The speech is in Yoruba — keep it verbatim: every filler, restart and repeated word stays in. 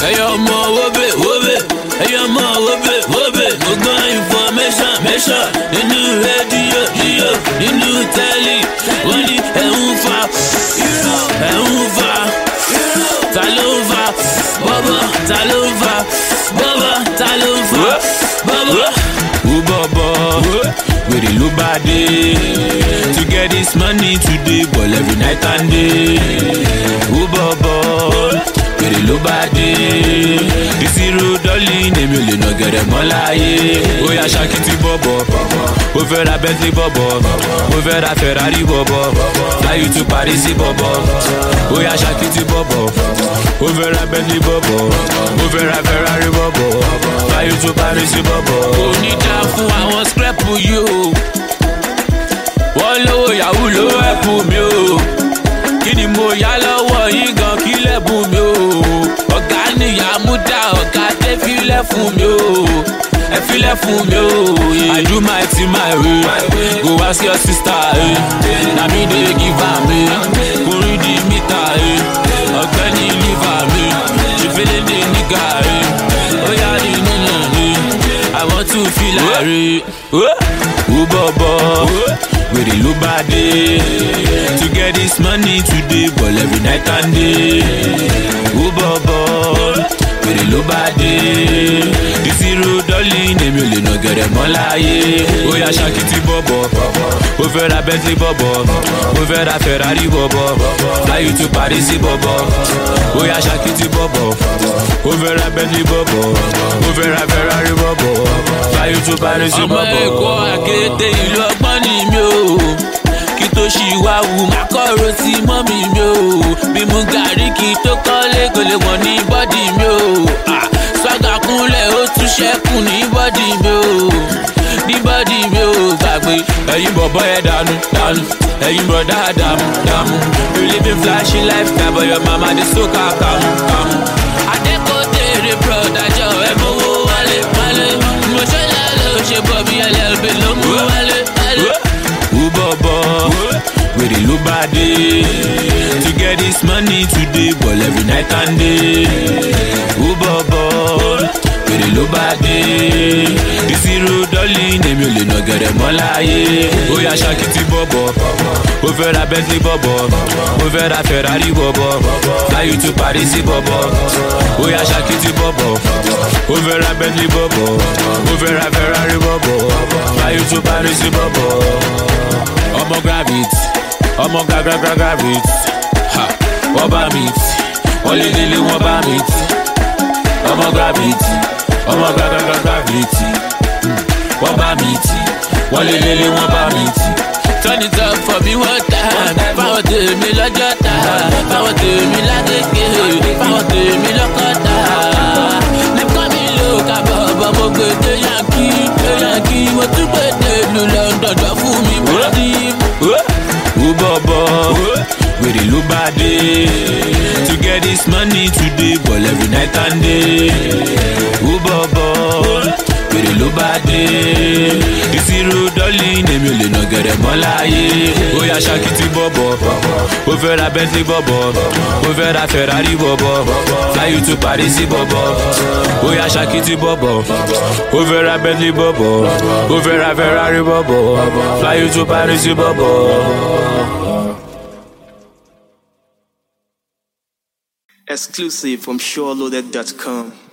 ẹ̀yọ́ ọmọ wóbè wóbè ẹ̀yọ́ ọmọ wóbè wóbè mo gbọ́ information mẹ́ṣọ̀ nínú rédíò yíyó nínú tẹ́lì wọ́n ní ẹ̀ ń fa ẹ̀ ń fa ta ló ń fa bọ́bọ́ ta ló ń fa bọ́bọ́ ta ló ń fa bọ́bọ́. Who bọ́bọ́ wèrè ló bá dé to get this money today ball every night and day. Who bọ́bọ́ wèrè ló bá dé ìṣirò dọ́lì èmi ò lè nà gẹ̀rẹ̀ mọ́ láyé. Ó yá ṣàkìtì bọ́bọ́ ó fẹ́ ra Bentley bọ́bọ́ ó fẹ́ ra Ferrari bọ́bọ́ fly you to Paris bọ́bọ́. Ó yá ṣàkìtì bọ́bọ́ ó fẹ́ ra Bentley bọ́bọ́ ó fẹ́ ra Ferrari bọ́bọ́ fly you to Paris bọ́bọ́. Kò ní dá fún àwọn scrap yìí o wọ́n lówó yahoo ló ẹ̀pù mi o kí ni mo yá lọ́wọ́ yín gan kí lẹ́bùn mi o ọ̀gá nìyá mú dá ọ̀gá tẹ́ fílẹ̀ fún mi o ẹ fílẹ̀ fún mi o. I do my thing my way go ask your sister na me dey give am kò rí di mítà ọ̀gbẹ́ni liver mi ṣèfẹ́lẹ́ dé nígà ó yá rí nínú mi I want to feel like who bọ́bọ́ wèrè ló bá dé to get this money today ball every night and day. Who bọ́bọ́ wèrè ló bá dé ìṣirò dọ́lì èmi ò lè nà gẹ̀rẹ̀ mọ́ láyé. Ó yá ṣàkìtì bọ́bọ́ ó fẹ́ ra Bentley bọ́bọ́ ó fẹ́ ra Ferrari bọ́bọ́ fly you to Paris bọ́bọ́. Ó yá ṣàkìtì bọ́bọ́ ó fẹ́ ra Bentley bọ́bọ́ ó fẹ́ ra Ferrari bọ́bọ́ fly you to Paris bọ́bọ́. Ọmọ Èkó àkété ìlú ọgbọ́n ni mi ò kí tó ṣì wá wù má kọ́rọ̀ sí mọ́mì mi ò bí mu gàrí kí tó kọ́lé kò lè wọ̀n ní bọ́dì mi ò swaga kúnlẹ̀ ó tún ṣẹ́kù ní bọ́dì mi ò ní bọ́dì mi ò gbàgbé. Ẹ̀yin bọ̀bọ̀ ẹ̀ dànù dànù ẹ̀yin bọ̀dá dàmú dàmú you living flashy lifestyle but your mama dey so kàkàmù kàmù. Adékòtèrè broda jọ ẹ̀ mọ́wó wálé wálé mo ṣe lálẹ́ ṣe bọ̀ bí ẹlẹ́bí ló mú wálé wálé. Who bọ́bọ́ wèrè ló bá dé to get this money today ball every night and day. Who bọ́bọ́ wèrè ló bá dé ìṣirò dọ́lì èmi ò lè nà gẹ̀rẹ̀ mọ́ láyé. Ó yá ṣàkìtì bọ́bọ́ ó fẹ́ ra Bentley bọ́bọ́ ó fẹ́ ra Ferrari bọ́bọ́ fly you to Paris bọ́bọ́. Ó yá ṣàkìtì bọ́bọ́ ó fẹ́ ra Bentley bọ́bọ́ ó fẹ́ ra Ferrari bọ́bọ́ fly you to Paris bọ́bọ́. Ọmọ gravit ọmọ gagragra gravit ha wọ́n bá mi tì wọ́n lé lélẹ̀ wọ́n bá mi tì ọmọ gravit ọmọ gagragra gravit wọ́n bá mi tì wọ́n lé lélẹ̀ wọ́n bá mi tì. Turn it up for me one time fáwọn tèmi lọ́jọ́ ta fáwọn tèmi lágége fáwọn tèmi lọ́kọ́ta lẹ́kọ́ mi ló kábọ̀ bọ́ mo gbé dé yankí dé yankí mo tún gbé dé lu London jọ fún mi bọ́dí. Who bọ́bọ́ wèrè ló bá dé to get this money today ball every night and day. Who bọ́bọ́ wèrè ló bá dé ìṣirò dọ́lì èmi ò lè nà gẹ̀rẹ̀ mọ́ láyé. Ó yá ṣàkìtì bọ́bọ́ ó fẹ́ ra Bentley bọ́bọ́ ó fẹ́ ra Ferrari bọ́bọ́ fly you to Paris bọ́bọ́. Ó yá ṣàkìtì bọ́bọ́ ó fẹ́ ra Bentley bọ́bọ́ ó fẹ́ ra Ferrari bọ́bọ́ fly you to Paris bọ́bọ́. Exclusive from SureLoaded dot com.